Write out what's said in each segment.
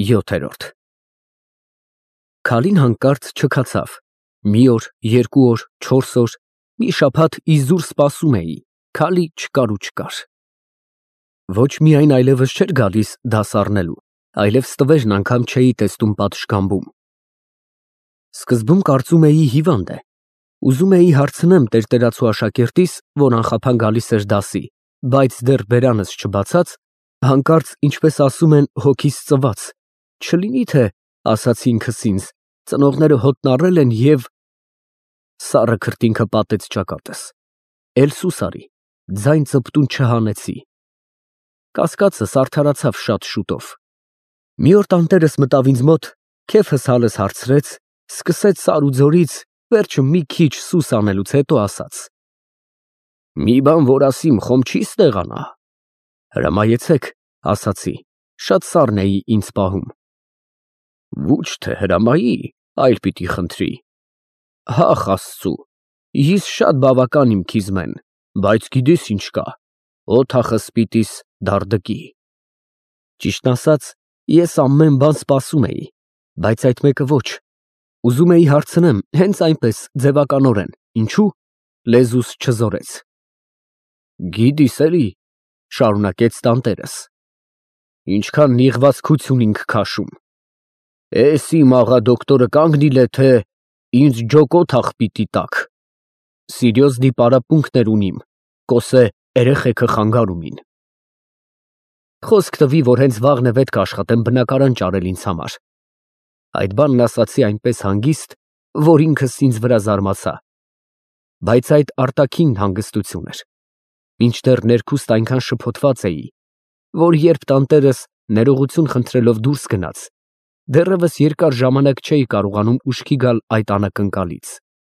7-րդ Քալին հանկարծ չքացավ։ Մի օր, երկու օր, 4 օր, մի շաբաթ իզուր սպասում էի, քալի չկար ու չկար։ Ոչ միայն այլևս չէր գալիս դաս առնելու, այլև ստվերն անգամ չէի տեսնում պատշգամբում։ Սկզբում կարծում էի հիվանդ է։ Ուզում էի հարցնեմ տերտերացու աշակերտիս, որ անխափան գալիս էր դասի, բայց դեռ բերանս չբացած, հանկարծ, ինչպես ասում են, հոգիս ծված, չլինի թե, ասացի ինքս ինձ, ծնողները հոտն առել են և… Սառը քրտինքը պատեց ճակատս, էլ սուս արի, ձայն ծպտուն չհանեցի։ Կասկածս արդարացավ շատ շուտով։ Մի օր տանտերս մտավ ինձ մոտ, քեֆս հալս հարցրեց, սկսեց սար ու ձորից, վերջը մի քիչ սուս անելուց հետո ասաց. «Մի բան որ ասիմ, խոմ չի ստեղանա»։ Հրամայեցեք, ասացի, շատ սառն էի ինձ պահում։ Ոչ թե հրամայի, այլ պիտի խնդրի։ Հախ Աստծու, ես շատ բավական իմ քիզմեն, բայց գիտես ինչ կա, օդախը սպիտիս դարդկի։ Ճիշտն ասած, ես ամեն բան սպասում էի, բայց այդ մեկը ոչ։ Ուզում էի հարցնեմ, հենց այնպես ձևականորեն, ինչու՞, լեզուս չզորեց։ Գիտիս էլի, շարունակեց տանտերս, ինչքան նեղվածքություն ինք քաշում։ Էս իմ աղա դոկտորը կանգնիլ է, թե ինձ ջոկոթախ պիտի տաք։ Սիրյոզնի պարապունքներ ունիմ, կոսե երեխեքը խանգարումին։ Խոսք տվի, որ հենց վաղն է պետք աշխատեմ բնակարան ճարել ինձ համար։ Այդ բանն ասացի այնպես հանգիստ, որ ինքս ինձ վրա զարմացա։ Բայց այդ արտաքին հանգստություն էր։ Մինչդեռ ներքուստ այնքան շփոթված էի, որ երբ տանտերս ներողություն խնդրելով դուրս գնաց, դեռևս երկար ժամանակ չէի կարողանում ուշքի գալ այդ անակնկալից։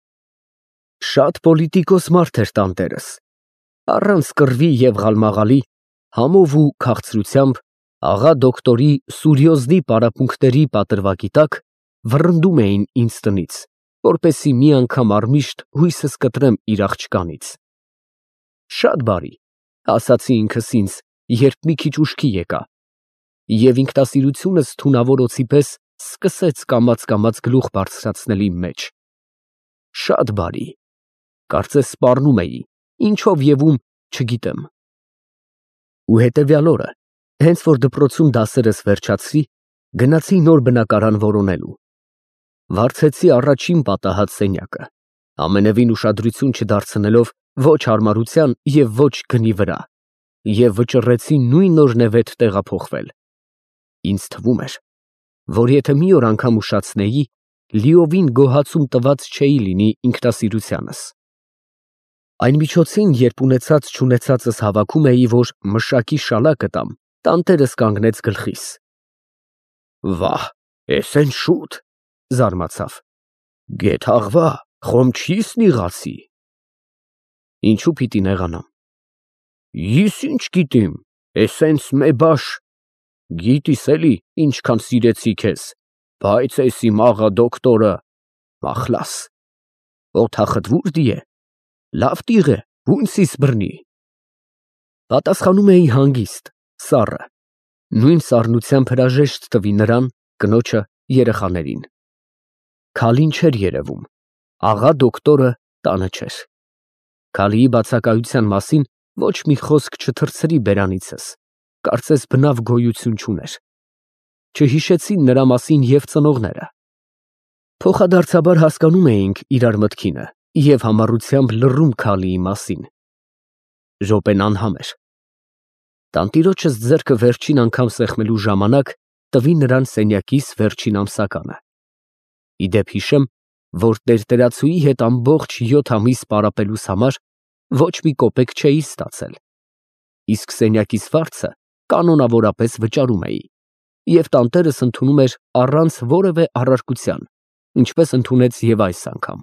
Շատ պոլիտիկոս մարդ էր տանտերս։ Առանց կռվի և ղալմաղալի, համով ու քաղցրությամբ աղա դոկտորի սուրյոզնի պարապմունքների պատրվակի տակ վռնդում էին ինձ տնից, որպեսզի մի անգամ առմիշտ հույսս կտրեմ իր աղջկանից։ Շատ բարի, ասացի ինքս ինձ, երբ մի քիչ ուշքի եկա, և ինքնասիրությունս թունավոր օձի պես սկսեց կամաց գլուխ բարձրացնել իմ մեջ։ Շատ բարի, կարծես սպառնում էի, ինչով և ում չգիտեմ։ Ու հետևյալ օրը, հենց որ դպրոցում դասերս վերջացրի, գնացի նոր բնակարան որոնելու։ Վարձեցի առաջին պատահած սենյակը, ամենևին ուշադրություն չդարձնելով ոչ հարմարության և ոչ գնի վրա, և վճռեցի նույն օրնևեթ տեղափոխվել։ Ինձ թվում էր, որ եթե մի օր անգամ ուշացնեի, լիովին գոհացում տված չէի լինի ինքնասիրությանս։ Այն միջոցին, երբ ունեցած-չունեցածս հավաքում էի, որ մշակի շալակը տամ, տանտերս կանգնեց գլխիս։ Վահ, էս են շուտ, զարմացավ։ Գեթ աղվա, խոմ չիս նիղացի։ Ինչու պիտի նեղանամ։ Ես ինչ գիտիմ, էսենց մեբաշ, գիտիս էլի, ինչքան սիրեցի քեզ, բայց էս իմ աղա դոկտորը, մախլաս, օթախդ վուրդի է, լավ տիղ է, հունցիս բռնի։ Պատասխանում էի հանգիստ, սառը, նույն սառնությամբ հրաժեշտ տվի նրան, կնոջը, երեխաներին։ Քալին չէր երևում, աղա դոկտորը տանը չէր։ Քալիի բացակայության մասին ոչ մի խոսք չթռցրի բերանիցս, կարծես բնավ գոյություն չուներ։ Չհիշեցին նրա մասին և ծնողները։ Փոխադարձաբար հասկանում էինք իրար մտքինը և համառությամբ լռում Քալիի մասին։ Րոպեն անհամ էր։ Տանտիրոջս ձեռքը վերջին անգամ սեղմելու ժամանակ տվի նրան սենյակիս վերջին ամսականը։ Ի դեպ հիշեմ, որ տերտերացուի հետ ամբողջ 7 ամիս պարապելուս համար ոչ մի կոպեկ չէի ստացել, իսկ սենյակիս վարձը կանոնավորապես վճարում էի, և տանտերս ընդունում էր առանց որևէ առարկության, ինչպես ընդունեց և այս անգամ։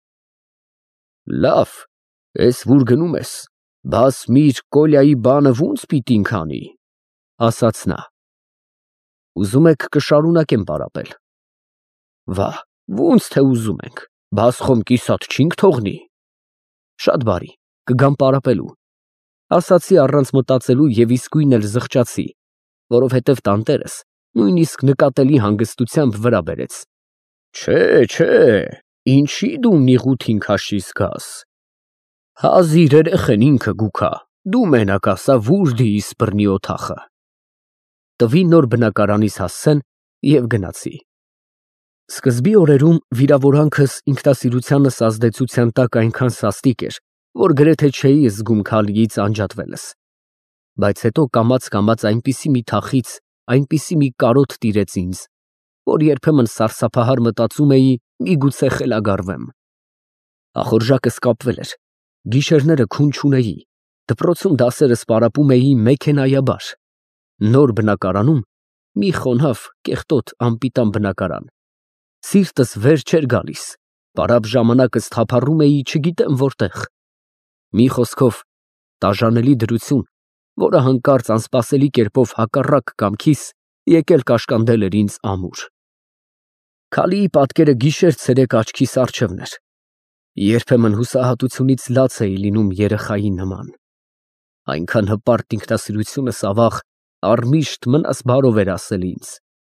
Լավ, էս վուր գնում ես, բաս միր Կոլյայի բանը ո՞ւնց պիտինք անի, ասաց նա։ Ուզում եք կշարունակեմ պարապել։ Վահ, ո՞ւնց թե ուզում ենք, բաս խոմ կիսատ չինք թողնի։ Շատ բարի, կգամ պարապելու, ասացի առանց մտածելու և իսկույն էլ զղջացի, որովհետև տանտերս նույնիսկ նկատելի հանգստությամբ վրա բերեց։ Չէ, ինչի դու նիղութին քաշիս գաս։ Հազիր երեխեն ինքը գուքա, դու մենակ ասա վուր դիս բռնի օթախը։ Տվի նոր բնակարանիս հասցեն և գնացի։ Սկզբի օրերում վիրավորանքս ինքնասիրությանս ազդեցության տակ այնքան սաստիկ էր, որ գրեթե չէի զգում Քալիից անջատվելս։ Բայց հետո կամաց այնպիսի մի թախիծ, այնպիսի մի կարոտ տիրեց ինձ, որ երբեմն սարսափահար մտածում էի միգուցե խելագարվեմ։ Ախորժակս կապվել էր, գիշերները քուն չունեի, դպրոցում դասերս պարապում էի մեքենայաբար։ Նոր բնակարանում մի խոնավ, կեղտոտ, անպիտան բնակարան։ Սիրտս վեր չէր գալիս, պարապ ժամանակս թափառում էի չգիտեմ որտեղ։ Մի խոսքով, տաժանելի դրություն, որը հանկարծ անսպասելի կերպով հակառակ կամքիս եկել կաշկանդել էր ինձ ամուր։ Քալիի պատկերը գիշեր-ցերեկ աչքիս առջևն էր։ Երբեմն հուսահատությունից լաց էի լինում երեխայի նման։ Այնքան հպարտ ինքնասիրությունս ավաղ առմիշտ մնաս բարով էր ասել ինձ։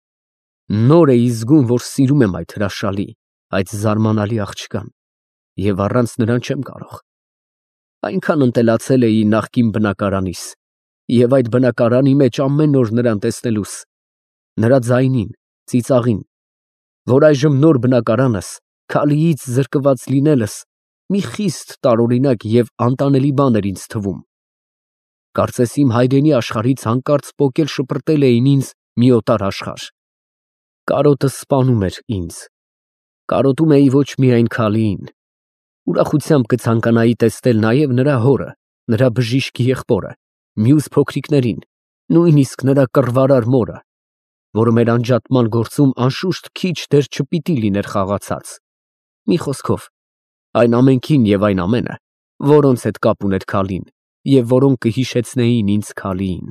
Նոր էի զգում, որ սիրում եմ այդ հրաշալի, այդ զարմանալի աղջկան, և առանց նրան չեմ կարող։ Այնքան ընտելացել էի նախկին բնակարանիս, և այդ բնակարանի մեջ ամեն օր նրան տեսնելուս, նրա ձայնին, ծիծաղին, որ այժմ նոր բնակարանս, Քալիից զրկված լինելս մի խիստ տարօրինակ և անտանելի բան էր ինձ թվում։ Կարծես իմ հայրենի աշխարհից հանկարծ պոկել շպրտել էին ինձ մի օտար աշխարհ։ Կարոտը սպանում էր ինձ։ Կարոտում էի ոչ միայն Քալիին, ուրախությամբ կցանկանայի տեսնել նաև նրա հորը, նրա բժիշկ եղբորը, մյուս փոքրիկներին, նույնիսկ նրա կռվարար մորը, որը մեր անջատման գործում անշուշտ քիչ դեռ չպիտի լիներ խաղացած։ Մի խոսքով, այն ամենքին և այն ամենը, որոնց հետ կապ ուներ Քալին և որոնք կհիշեցնեին ինձ Քալիին։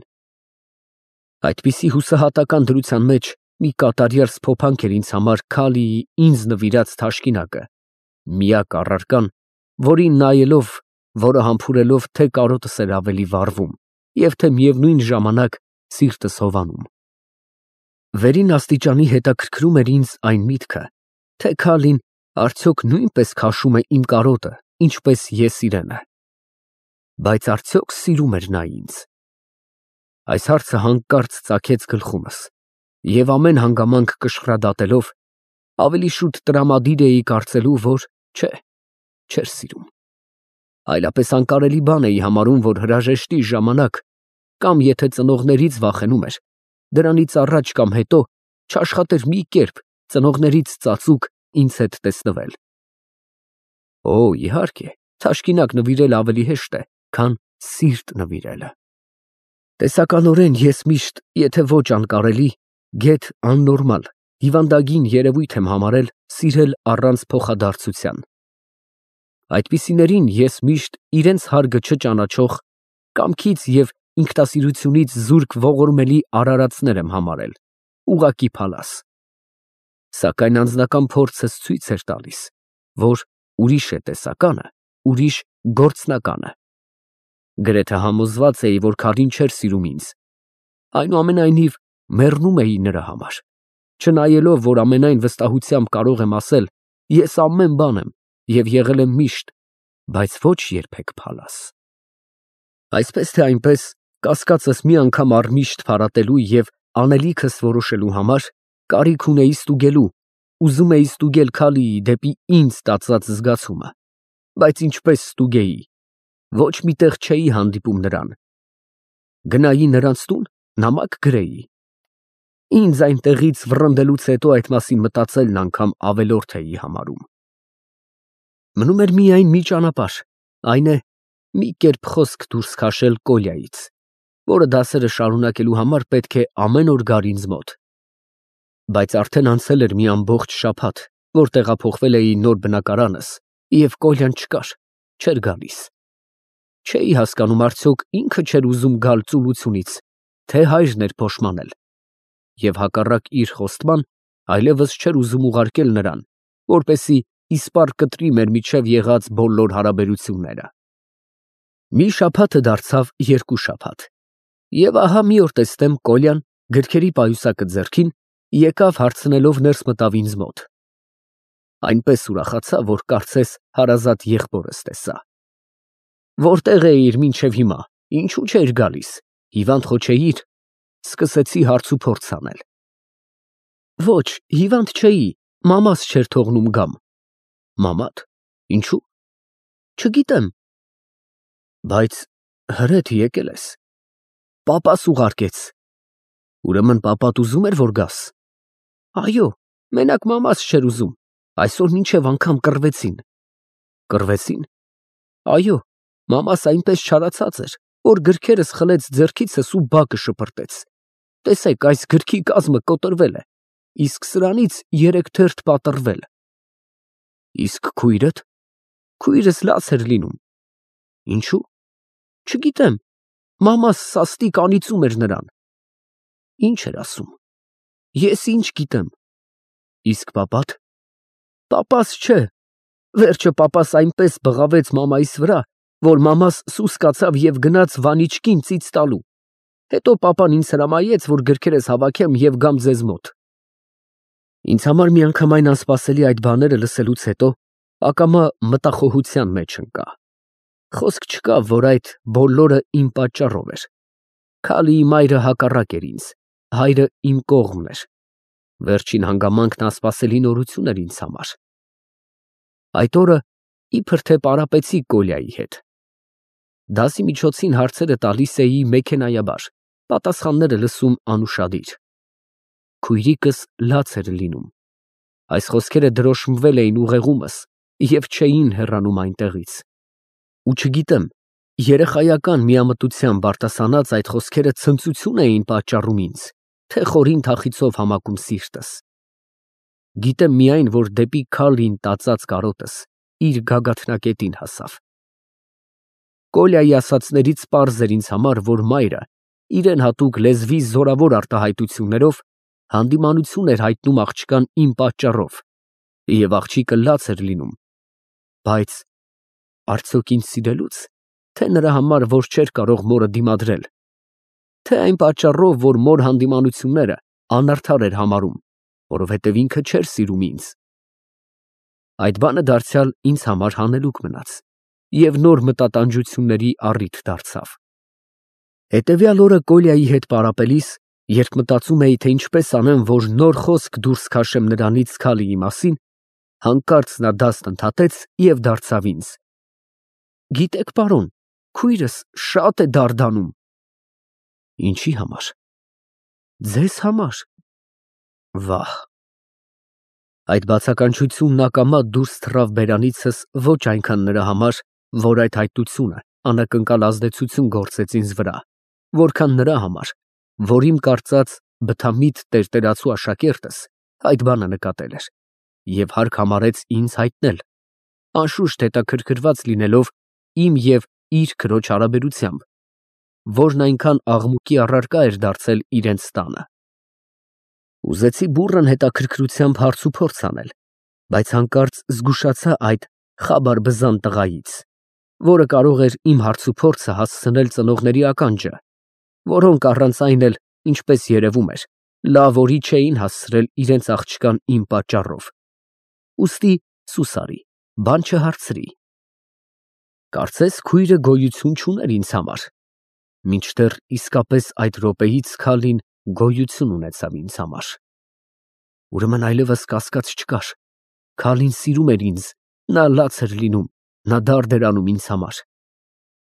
Այդպիսի հուսահատական դրության մեջ մի կատարյալ սփոփանք էր ինձ համար Քալիի ինձ նվիրած թաշկինակը, միակ առարկան, որին նայելով, որը համբուրելով թե կարոտս էր ավելի վառվում, և թե միևնույն ժամանակ սիրտս հովանում։ Վերին աստիճանի հետաքրքրում էր ինձ այն միտքը, թե Քալին արդյոք նույնպես քաշում է իմ կարոտը, ինչպես ես իրենը։ Բայց արդյոք սիրում էր նա ինձ։ Այս հարցը հանկարծ ծագեց գլխումս, և ամեն հանգամանք կշռադատելով, ավելի շուտ տրամադիր էի կարծելու, որ չէ, չէր սիրում։ Այլապես անկարելի բան էի համարում, որ հրաժեշտի ժամանակ, կամ եթե ծնողներից վախենում էր, դրանից առաջ կամ հետո չաշխատեր մի կերպ ծնողներից ծածուկ ինձ հետ տեսնվել։ Օ, իհարկե, թաշկինակ նվիրել ավելի հեշտ է, քան սիրտ նվիրելը։ Տեսականորեն ես միշտ, եթե ոչ անկարելի, գեթ աննորմալ, հիվանդագին երևույթ եմ համարել սիրել առանց փոխադարձության։ Այդպիսիներին ես միշտ իրենց հարգը չճանաչող, կամքից և ինքնասիրությունից զուրկ ողորմելի արարածներ եմ համարել, ուղղակի փալաս։ Սակայն անձնական փորձս ցույց էր տալիս, որ ուրիշ է տեսականը, ուրիշ գործնականը։ Գրեթե համոզված էի, որ Քալին չէր սիրում ինձ, այնուամենայնիվ մեռնում էի նրա համար, չնայելով, որ ամենայն վստահությամբ կարող եմ ասել, ես ամեն բան եմ և եղել եմ միշտ, բայց ոչ երբեք փալաս։ Այսպես թե այնպես, կասկածս մի անգամ առմիշտ փարատելու և անելիքս որոշելու համար կարիք ունեի ստուգելու, ուզում էի ստուգել Քալիի դեպի ինձ տածած զգացումը, բայց ինչպես ստուգեի, ոչ մի տեղ չէի հանդիպում նրան։ Գնայի նրանց տուն, նամակ գրեի։ Ինձ այնտեղից վռնդելուց հետո այդ մասին մտածելն անգամ ավելորդ էի համարում։ Մնում էր միայն մի ճանապարհ, այն է մի կերպ խոսք դուրս քաշել Կոլյայից, որը դասերը շարունակելու համար պետք է ամեն օր գար ինձ մոտ։ Բայց արդեն անցել էր մի ամբողջ շաբաթ, որ տեղափոխվել էի նոր բնակարանս, և Կոլյան չկար, չէր գալիս։ Չէի հասկանում արդյոք ինքը չէր ուզում գալ ծուլությունից, թե հայրն էր փոշմանել, և հակառակ իր խոստման, այլևս չէր ուզում ուղարկել նրան, որպեսզի իսպառ կտրի մեր միջև եղած բոլոր հարաբերությունները։ Մի շաբաթը դարձավ երկու շաբաթ, և ահա մի օր տեսնեմ Կոլյան գրքերի պայուսակը ձեռքին, եկավ հարցնելով ներս մտավ ինձ մոտ։ Այնպես ուրախացա, որ կարծես հարազատ եղբորս տեսա։ Որտեղ էիր մինչև հիմա, ինչու չէիր գալիս, հիվանդ խոչեիր, սկսեցի հարց ու փորձ անել։ Ոչ, հիվանդ չէի, մամաս չէր թողնում գամ։ Մամադ, ինչու։ Չգիտեմ։ Բայց հրեդ եկել ես։ Պապաս ուղարկեց։ Ուրեմն պապատ ուզում էր, որ գաս։ Այո, մենակ մամաս չէր ուզում, այսօր մինչև անգամ կռվեցին։ Կռվեցին։ Այո, մամաս այնպես չարացած էր, որ գրքերս խլեց ձեռքիցս ու բակը շպրտեց։ Տեսեք, այս գրքի կազմը կոտրվել է, իսկ սրանից 3 թերթ պատռվել։ Իսկ քույրդ։ Քույրս լաց էր լինում։ Ինչու։ Չգիտեմ, մամաս սաստիկ անիծում էր նրան։ Ինչ էր ասում։ Ես ինչ գիտեմ։ Իսկ պապատ։ Պապաս չէ։ Վերջը պապաս այնպես բղավեց մամայիս վրա, որ մամաս սուս կացավ և գնաց Վանիչկին ծիծ տալու։ Հետո պապան ինձ հրամայեց, որ գրքերս հավաքեմ և գամ ձեզ մոտ։ Ինձ համար միանգամայն անսպասելի այդ բաները լսելուց հետո ակամա մտախոհության մեջ ընկա։ Խոսք չկա, որ այդ բոլորը իմ պատճառով էր։ Քալիի մայրը հակառակ էր ինձ, հայրը իմ կողմն էր։ Վերջին հանգամանքն անսպասելի նորություն էր ինձ համար։ Այդ օրը իբր թե պարապեցի Կոլյայի հետ։ Դասի միջոցին հարցերը տալիս էի մեքենայաբար, պատասխանները լսում անուշադիր։ Քույրիկս լաց էր լինում։ Այս խոսքերը դրոշմվել էին ուղեղումս և չէին հեռանում այնտեղից։ Ու չգիտեմ, երեխայական միամտությամբ արտասանած այդ խոսքերը ցնծություն էին պատճառում ինձ, թե խորին թախիծով համակում սիրտս։ Գիտեմ միայն, որ դեպի Քալին տածած կարոտս իր գագաթնակետին հասավ։ Կոլյայի ասածներից պարզ էր ինձ համար, որ մայրը իրեն հատուկ լեզվի զորավոր արտահայտություններով հանդիմանություն էր հայտնում աղջկան իմ պատճառով, և աղջիկը լաց էր լինում, բայց արդյոք ինձ սիրելուց, թե նրա համար, որ չէր կարող մորը դիմադրել, թե այն պատճառով, որ մոր հանդիմանությունները անարդար էր համարում, որովհետև ինքը չէր սիրում ինձ։ Այդ բանը դարձյալ ինձ համար հանելուկ մնաց և նոր մտատանջությունների առիթ դարձավ։ Հետևյալ օրը Կոլյայի հետ պարապելիս, երբ մտածում էի, թե ինչպես անեմ, որ նոր խոսք դուրս քաշեմ նրանից Քալիի մասին, հանկարծ նա դաստ ընդհատեց և դարձավ ինձ. Գիտեք, պարոն, քույրս շատ է դարդանում։ Ինչի համար։ Ձեզ համար։ Վահ։ Այդ բացականչությունն ակամա դուրս թռավ բերանիցս ոչ այնքան նրա համար, որ այդ հայտությունը անակնկալ ազդեցություն գործեց ինձ վրա, որքան նրա համար, որ իմ կարծած բթամիտ տերտերացու աշակերտս այդ բանը նկատել էր և հարկ համարեց ինձ հայտնել, անշուշտ հետաքրքրված լինելով իմ և իր քրոջ հարաբերությամբ, որն այնքան աղմուկի առարկա էր դարձել իրենց տանը։ Ուզեցի բուռն հետաքրքրությամբ հարց ու փորձ անել, բայց հանկարծ զգուշացա այդ խաբար բզան տղայից, որը կարող էր իմ հարց ու փորձը հասցնել ծնողների ականջը, որոնք առանց այն էլ, ինչպես երևում էր, լավ օրի չէին հասցրել իրենց աղջկան իմ պատճառով։ Ուստի սուս արի, բան չհարցրի։ Կարծես քույրը գոյություն չուներ ինձ համար, մինչդեռ իսկապես այդ րոպեից Քալին գոյություն ունեցավ ինձ համար։ Ուրեմն այլևս կասկած չկար, Քալին սիրում էր ինձ, նա լաց էր լինում, նա դարդ էր անում ինձ համար։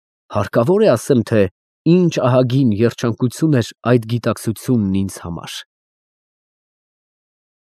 Հարկավոր է ասեմ, թե ինչ ահագին երջանկություն էր այդ գիտակցությունն ինձ համար։